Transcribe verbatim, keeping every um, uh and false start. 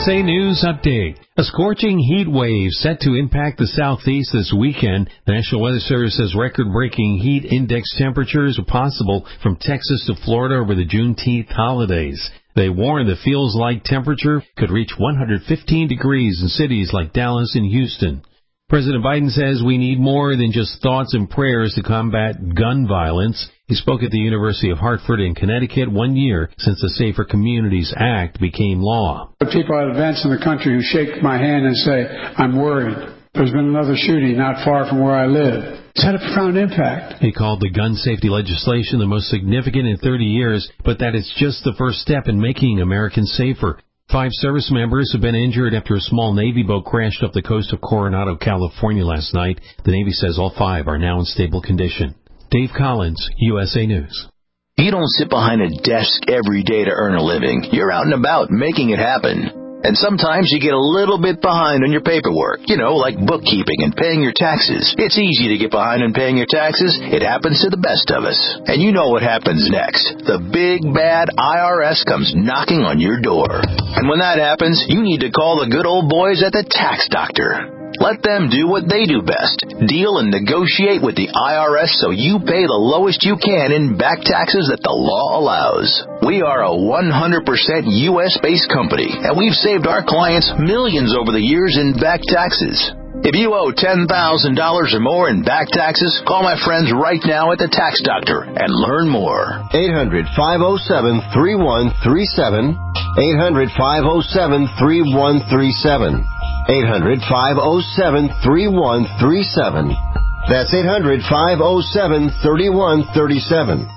S A News Update. A scorching heat wave set to impact the southeast this weekend. The National Weather Service says record-breaking heat index temperatures are possible from Texas to Florida over the Juneteenth holidays. They warn the feels-like temperature could reach one hundred fifteen degrees in cities like Dallas and Houston. President Biden says we need more than just thoughts and prayers to combat gun violence. He spoke at the University of Hartford in Connecticut one year since the Safer Communities Act became law. People at events in the country who shake my hand and say, I'm worried. There's been another shooting not far from where I live. It's had a profound impact. He called the gun safety legislation the most significant in thirty years, but that it's just the first step in making Americans safer. Five service members have been injured after a small Navy boat crashed off the coast of Coronado, California last night. The Navy says all five are now in stable condition. Dave Collins, U S A News. You don't sit behind a desk every day to earn a living. You're out and about making it happen. And sometimes you get a little bit behind on your paperwork, you know, like bookkeeping and paying your taxes. It's easy to get behind on paying your taxes. It happens to the best of us. And you know what happens next. The big, bad I R S comes knocking on your door. And when that happens, you need to call the good old boys at the Tax Doctor. Let them do what they do best. Deal and negotiate with the I R S so you pay the lowest you can in back taxes that the law allows. We are a one hundred percent U S-based company, and we've saved our clients millions over the years in back taxes. If you owe ten thousand dollars or more in back taxes, call my friends right now at the Tax Doctor and learn more. eight hundred, five oh seven, three one three seven. eight hundred, five oh seven, three one three seven. eight hundred, five oh seven, three one three seven. That's eight hundred, five oh seven, three one three seven.